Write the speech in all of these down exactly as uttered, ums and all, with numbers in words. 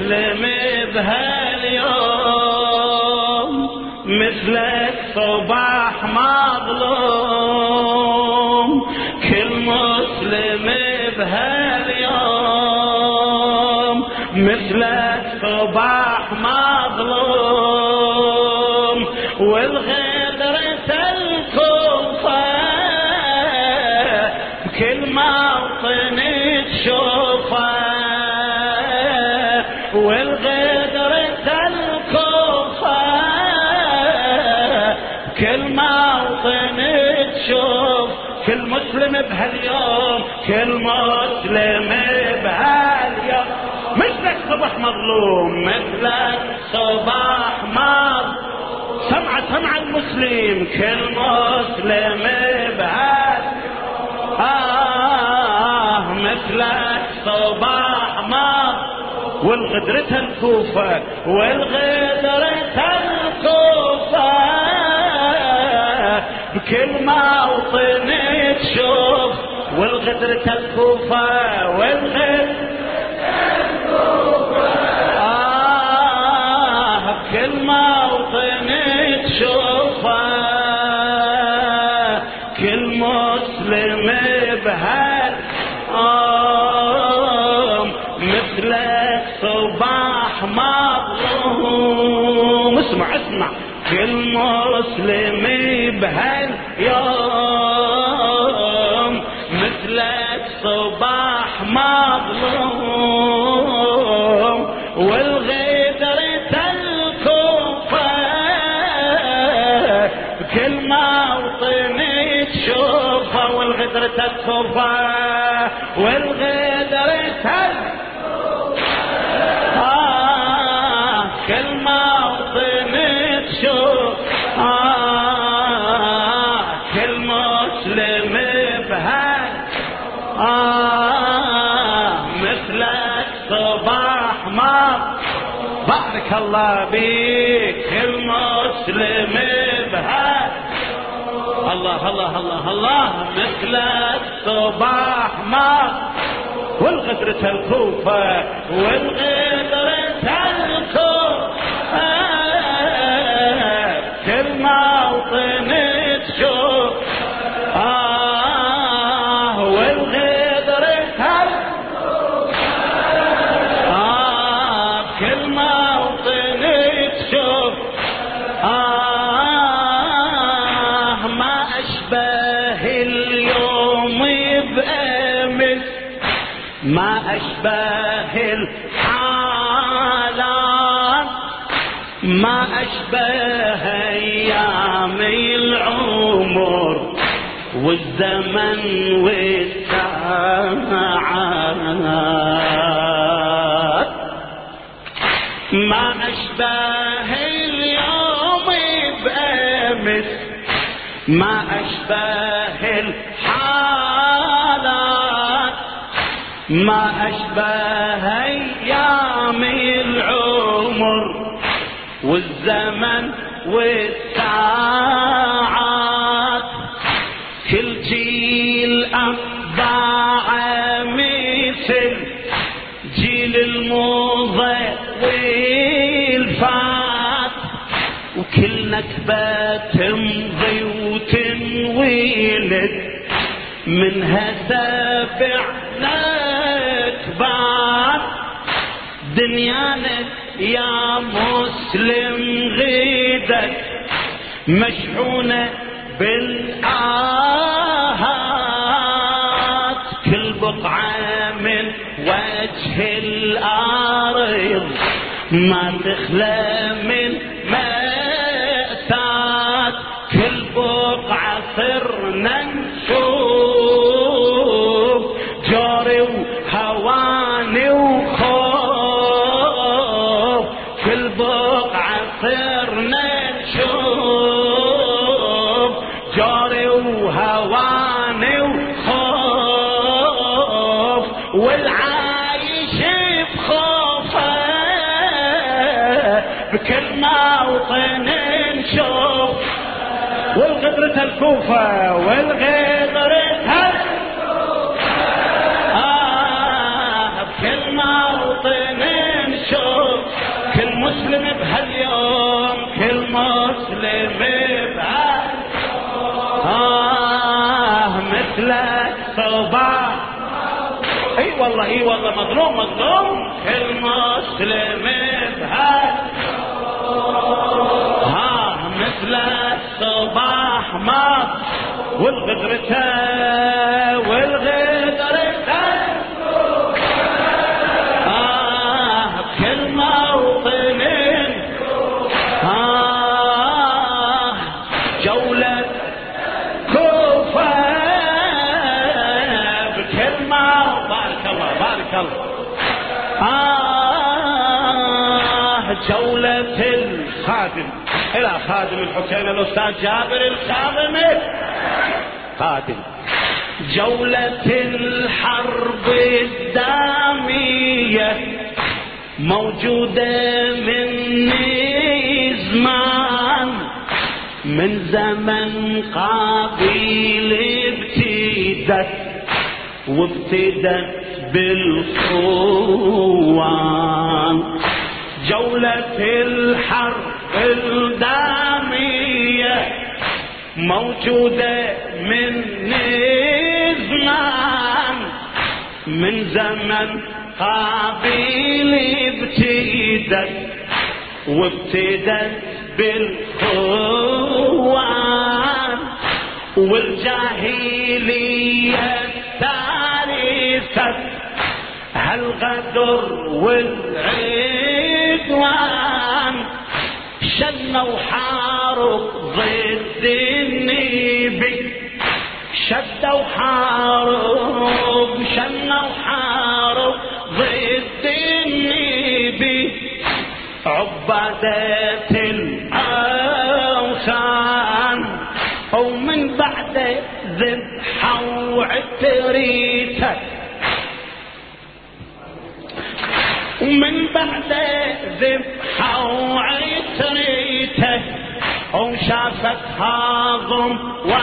مسلم بهاليوم مثلك صباح مظلوم، كل مسلم بهاليوم مثلك صباح مظلوم، والغدرة الكوفة بكل موطن تشوفه، والغدرة الكوفة كل موطن تشوف، كل مسلم بهاليوم كل مسلم بهاليوم مثلك صباح مظلوم، مثلك صباح مظلوم. سمع سمع المسلم كل مسلم بهاليوم آه مثلك صباح مظلوم، والغدرة الكوفة والغدرة الكوفة بكل موطن تشوف، والغدرة الكوفة والغدرة الكوفة آه بكل موطن تشوفه، كل مسلم بهال آه مثلك صباح مظلوم. اسمع اسمع كل مسلم بهاليوم مثلك صباح مظلوم، والغدرة الكوفة بكل موطن تشوفه، والغدرة الكوفة والغدرة آه كل موطن تشوف آه كل مسلم بهال آه مثلك صباح ما بارك الله بيك، كل مسلم بهال الله الله الله الله مثلك صباح ما، والغدرة الكوفة والغدرة الكوفة كل موطن تشوف آه والغدرة آه كل موطن تشوف آه ما أشبه اليوم بأمس، ما أشبه الحالات، ما أشبه أيام العمر والزمن والساعات، ما أشبه اليوم بأمس، ما أشبه الحالات، ما أشبه أيام العمر والزمن والساعات، كل جيل أطباع مثل جيل الماضي والفات، وكل نكبة تمضي وتنولد منها سابع نكبات، دنيانا يا مسلم غيدك مشحونة بالآهات، كل بقعة من وجه الأرض ما تخلى من مأساة، كل بقعة صرنا نشوف جاري وهواني وخوف، كل بقعة صرنا نشوف جاري وهواني وخوف، والعايش بخوفه بكل موطن نشوف، والغدرة الكوفة والغدرة الكوفة آه بكل موطن نشوف والله اي والله مظلوم مظلوم. كل مسلم بهاي ها مثل الصباح ما والغدرته والغدرته آه بكل موطن آه جولة كوفة بكل موطن. بارك الله بارك الله. آه جولة الخادم إلى خادم الحسين الأستاذ جابر الكاظمي خادم. جولة الحرب الدامية موجودة من زمان، من زمن قابيل ابتدت وابتدت بالخوان. جولة الحرب الدامية موجودة من زمان، من زمن قابيل ابتدت وابتدت بالخوان. والجاهلية تاريخت هالغدر والعدوان، شنوا حارب ضد النبي، شدوا حارب شنوا حارب ضد النبي، عبادة الأوثان. ومن بعد ذبحوا عتريته، ومن بعد ذبحوا عتريته، وشافت هاضم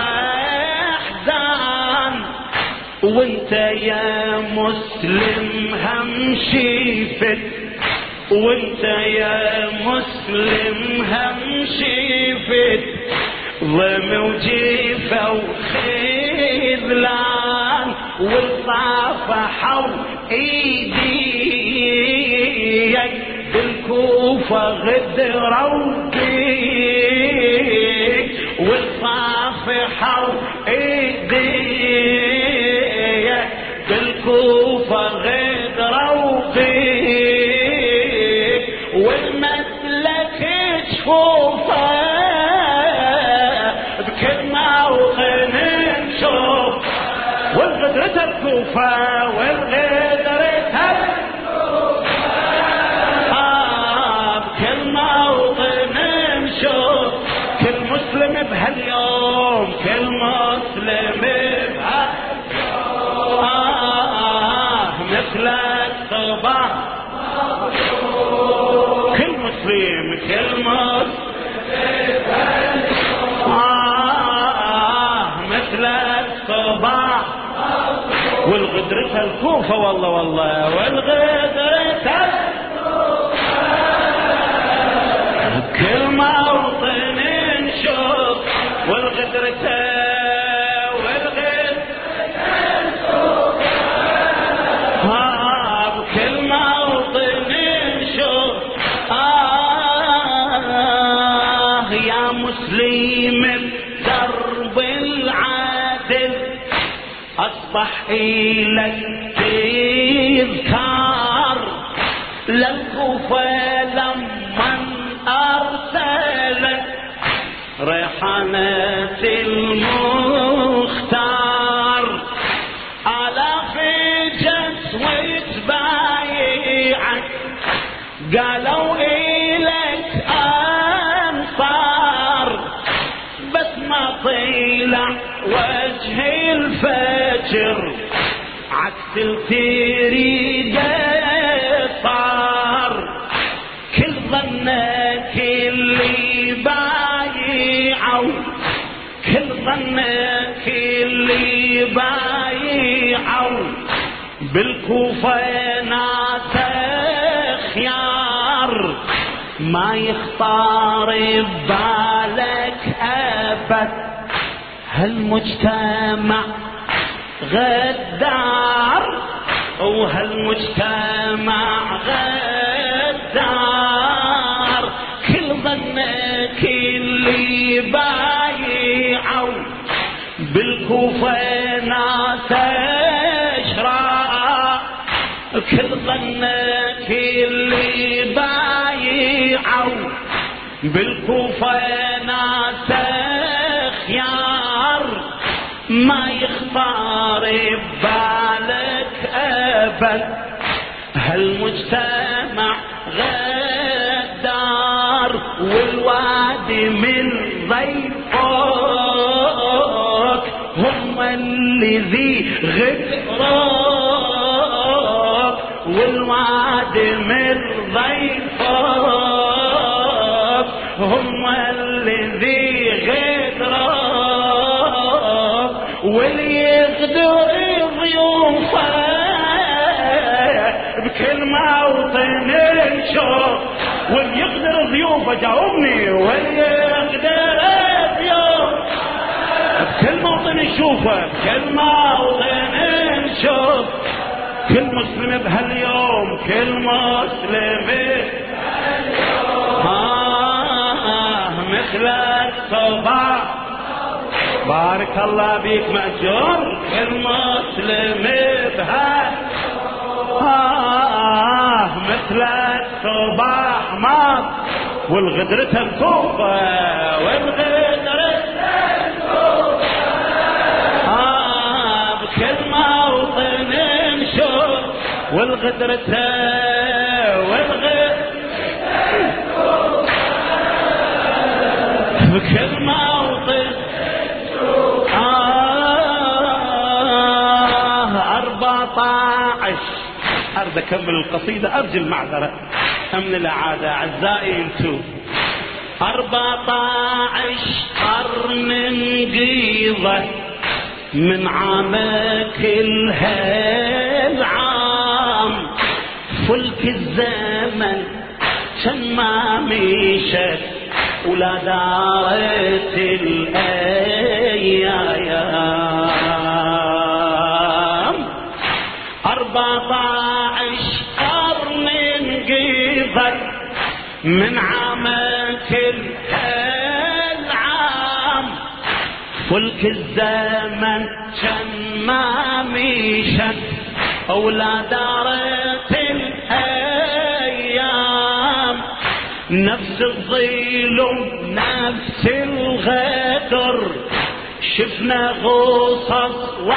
واحزان. وانت يا مسلم هم شيفت، وانت يا مسلم هم شيفت، ضم وجيفة وخذلان. والصافحوا ايديك بالكوفة غدروا بيك، والصافحوا ايديك بالكوفة غدروا بيك. والمسلك جفوفه بكل موطن نشوف، والغدرة الكوفة والغدرة آه بكل موطن نشوف. كل مسلم بهاليوم كل مسلم بهاليوم آه مثل الصباح. كل مسلم كل مسلم آه مثل الصباح والغدرة الكوفة والله والله والغدرة كل موطن نشوف. والغدرة والغدرة آه بكل موطن نشوف. آه يا مسلم درب العادل أصبح إلك تذكار. للكوفة لمن أرسلت ريحانة المختار، آلاف جسوة بايعك قالوا إليك أنصار. بس ما طلع وجه الفجر عكس التريد صار. كل ظنك اللي بايعوا، كل ظنك اللي بايعوا بالكوفة ناس خيار. ما يخطر ببالك أبد هالمجتمع غدار. وهالمجتمع غدار، كل ظنك اللي بايعوا بالكوفة ناس اشرار، كل ظنك اللي بايعوا بالكوفة ناس خيار، ما يخطر ببالك أبد هالمجتمع غدار، والوادي من ضيفك هم اللي ذي غدرك، والوادي من ضيفك هم اللي ذي غدرك، واللي يقدر ضيوفه بكل موطن نشوف، واللي يقدر ضيوفه جاوبني، واللي يقدر ضيوفه بكل موطن نشوفه، بكل موطن نشوف، كل مسلم بهاليوم، كل مسلم بهاليوم آه مثل الصباح. بارك الله بيك مأجور، كل مسلم بهاليوم آه مثل الصباح ما، والغدرة الكوفة والغدرة الكوفة آه بكل موطن نشوف، والغدرة والغدرة بكل موطن آه أربعطعش. أرد أكمل القصيدة، أرجو المعذرة من العادة أعزائي انتو. أربعطعش قرن قيضة من عامك الهالعام، فلك الزمن كان ما مشت ولا دارت الأيام، أربعطعش قرن قيضة من عامك الهالعام، فلك الزمن كان ما مشت ولا دارت الأيام، نفس الظلم نفس الغدر، شفنا غصص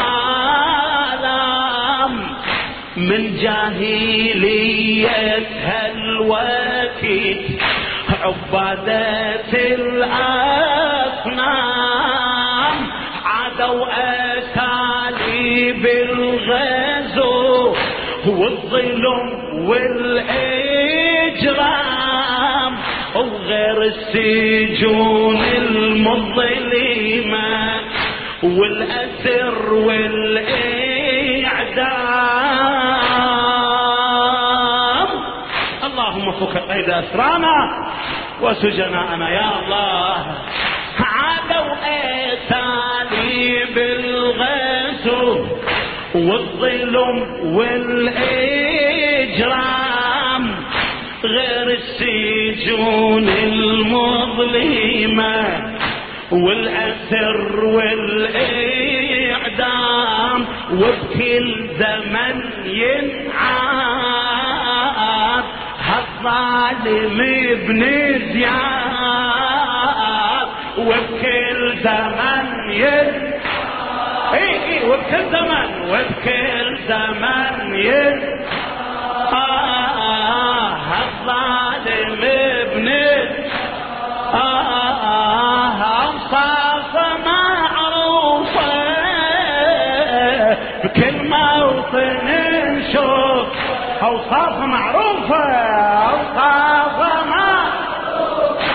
وعلام من جاهلية هالوقت، عبادة الأصنام عادوا أساليب الغزو والظلم والإجرام، وغير السجون المظلمة والأسر والإعدام. اللهم فك قيد أسرانا وسجناءنا يا الله. عادوا أساليب الغزو والظلم والإجرام، غير السجون المظلمة والأسر والإعدام، وبكل زمن ينعاد هالظالم ابن زياد، وبكل زمن ينعاد اي اي وبكل زمن وبكل زمن ينعاد هالظالم ابن آه أوصاف معروفة بكل موطن نشوف، أوصاف معروفة أوصاف معروفة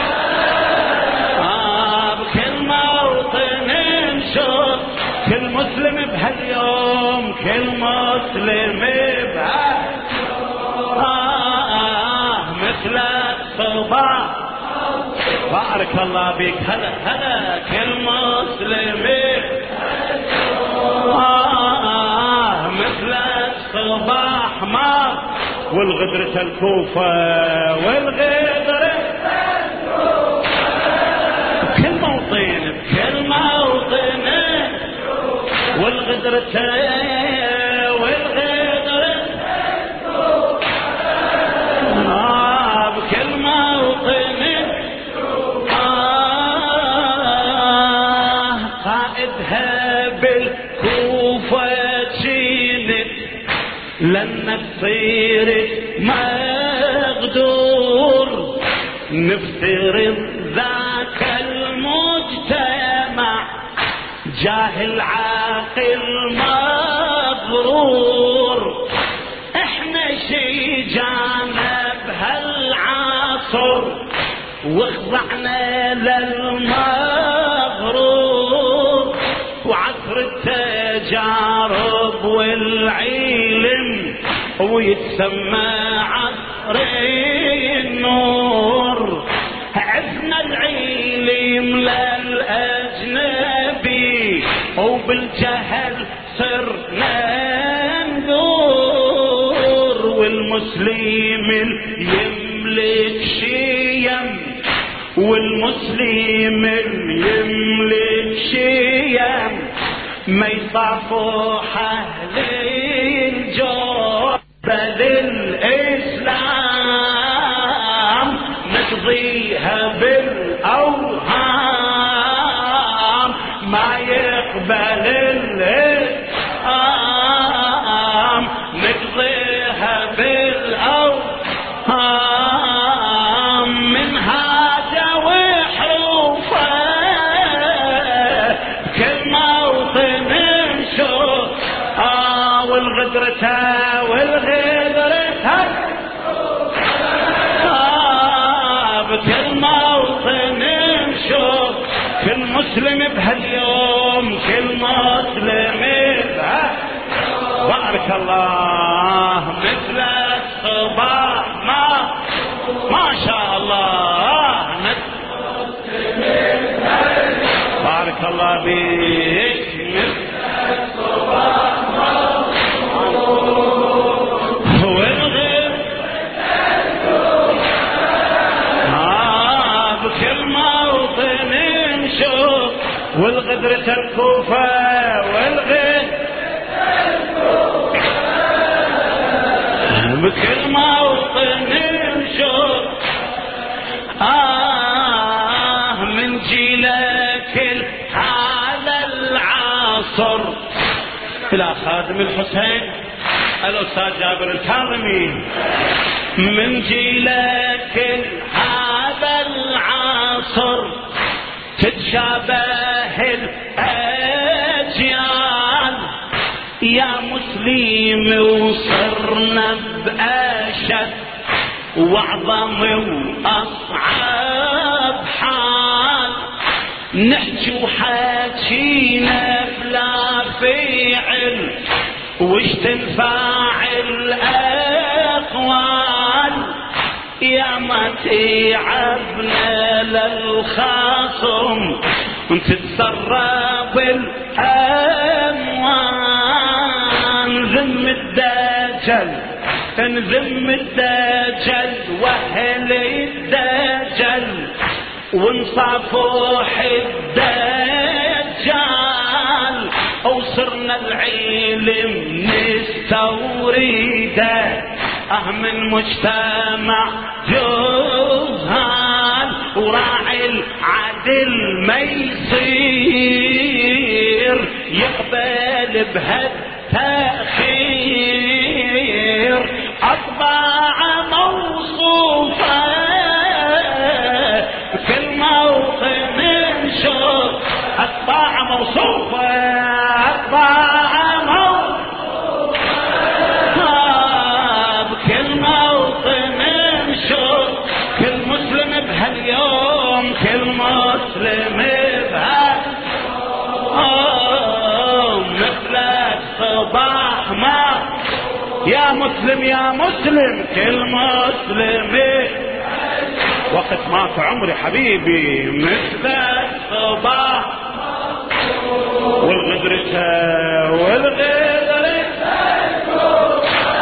آه بكل موطن نشوف، كل مسلم بهاليوم كل مسلم بهاليوم آه مثل الصباح. بارك الله بك. هلا هلا كل مسلم آه مثل الصباح صباح ما والغدرة الكوفة والغدرة بكل موطن بكل موطن والغدرة والغدرة آه بكل موطن آه قائدها بالكوفة جيلت لن تصير مقدور نفترض ذاك المجتمع جاهل عاقل مغرور احنا شي جانا بهالعصر وخضعنا للمغرور وعصر التجارب والعلم ويتسمى عصر النور عزنا العلم للأجنبي وبالجهل صرنا ندور والمسلم يملك شيم والمسلم يملك شيم ما يصافح أهل الجور بل الإسلام نقضيها بالأوهام ما يقبل الإسلام نقضيها بالأوهام من هذا وحروفه كل موطن نشوف آه والغدرة والغدرة آه بكل موطن نشوف كل مسلم بهاليوم كل مسلم بها بارك الله مثل الصباح ما ما شاء الله بارك الله بك مثل الصباح ما والغير آه بكل موطن نشوف والغدرة الكوفة والغير بكل موطن نشوف آه من جيلك هذا العصر إلى خادم الحسين الأستاذ جابر الكاظمي من جيلك هذا العصر تتشابه الأجيال يا مسلم وصرنا بأشد وأعظم وأصعب حال نحكي وحاكينا بلا فعل وش تنفع الأقوال يا ما تعبنا للخاصم تتسرب الأموال ذم الدجل انذم الدجل واهل الدجل ونصافح الدجال وصرنا العلم نستورده اه من مجتمع جهال وراعي العدل ما يصير يقبل بهالتأخير أطباع موصوفة كل موطن نشوف أطباع موصوفة أطباع موصوفة بكل موطن نشوف كل مسلم بهاليوم كل مسلم بهاليوم مثل الصباح ما يا مسلم يا مسلم كل مسلم وقت مات عمري حبيبي مثل الصباح والغدرة والغدرة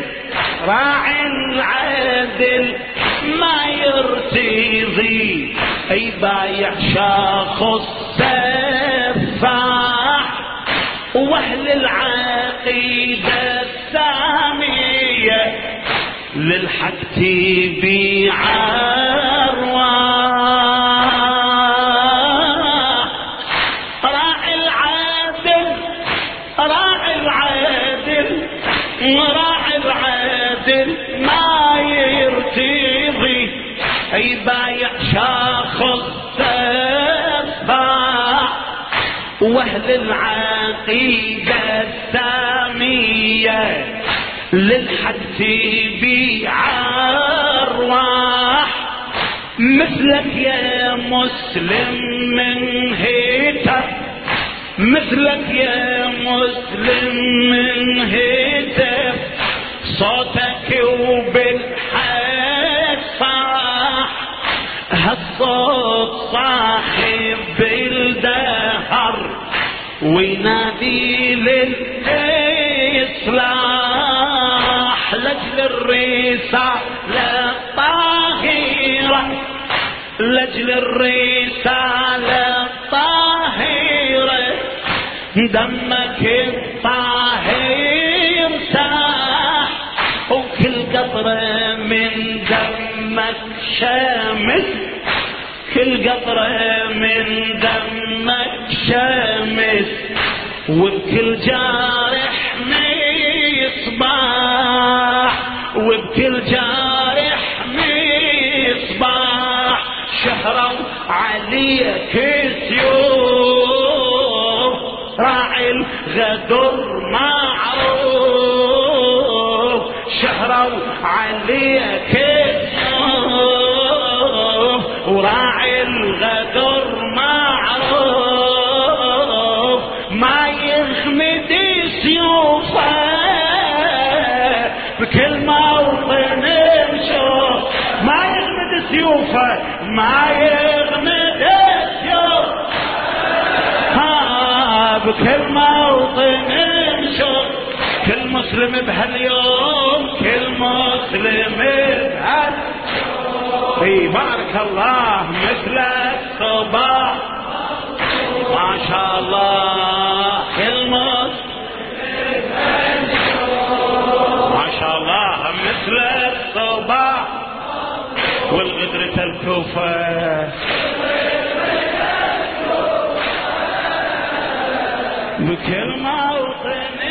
راعي العدل ما يرتضي، اي بايع شخص سفاح، واهل العقيدة السامية للحق تبيع ارواح. راعي العدل راعي العدل راعي العدل ما يرتضي، اي بايع شخص سفاح، واهل العقيدة السامية للحق تبيع ارواح. مثلك يا مسلم من هيتك، مثلك يا مسلم من هيتك، صوتك وبالحق صاح، هالصوت صاحب بالدهر وينادي للإصلاح، لجل الرسالة الطاهرة، لجل الرسالة الطاهرة، دمك الطاهر ساح، وكل قطرة من دمك شامس، كل قطرة من دمك شامس، وبكل جارح مصباح، وبكل جارح مصباح، شهروا عليك سيوف، راعي الغدر معروف، شهروا عليك سيوف، وراعي الغدر معروف، ما يغمد سيوفه بكل موطن نشوف، ما يغمد سيوفه ما يغمد سيوفه بكل موطن نشوف. كل مسلم بهاليوم، كل مسلم بهاليوم، اي بارك الله مثلك صباح ما شاء الله، كل مسلم ما شاء الله مثلك صباح، والغدرة الكوفة بكل موطن